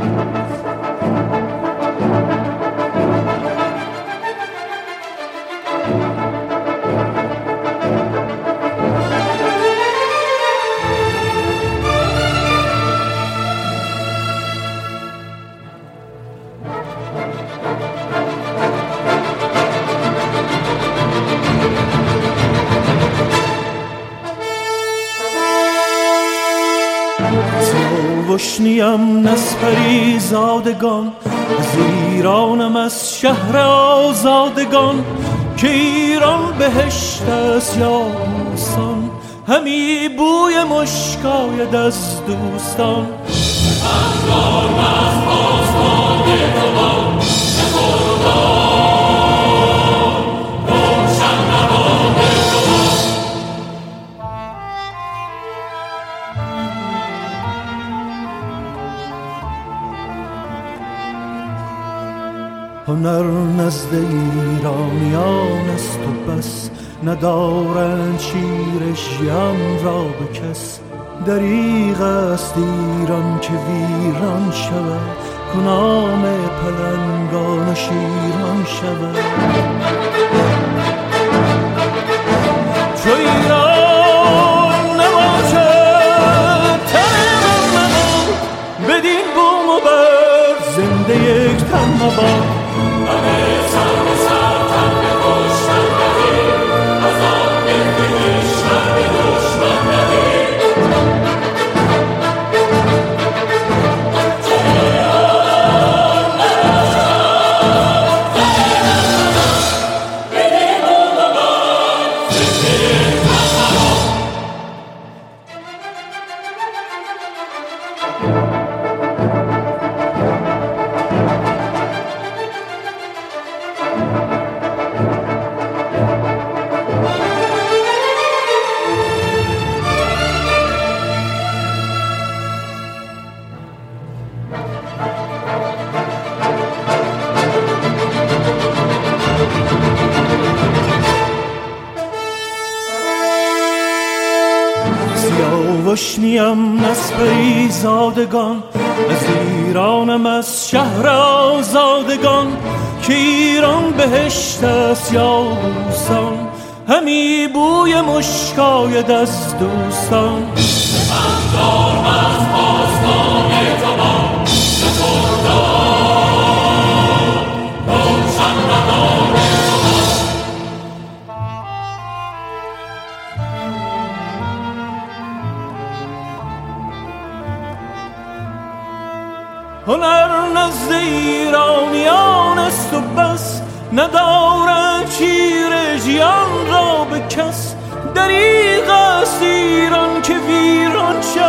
سیاوشنیم نسپری زادگان، از ایرانم از شهر آزادگان، که ایران بهشت است یا بوستان، همی بوی مشک آید از دوستان. هنر نزد ایرانیان است و بس، ندارند شیر ژیان را به کس. دریغ است ایران که ویران شود، کنام پلنگان شیران شود. چو ایران نباشد تن من، بدین بوم و بر زنده یک تن مباد. همه سر به سر تن به کشتن ندید، از آن مهد کشور به دشمن ندید. چو ایران نباشد تن من، بدین بوم و بر زنده یک تن مباد. سیاوشنیم نسپری زادگان، از ایرانم از شهر آزادگان، که ایران بهشت است یا بوستان، همی بوی مشک آید از دوستان. بندار از پاسبان تمام، روشن مدار هنر نزد ایرانیان است و بس، ندارند شیر ژیان را به کس. دریغ است ایران که ویران شود،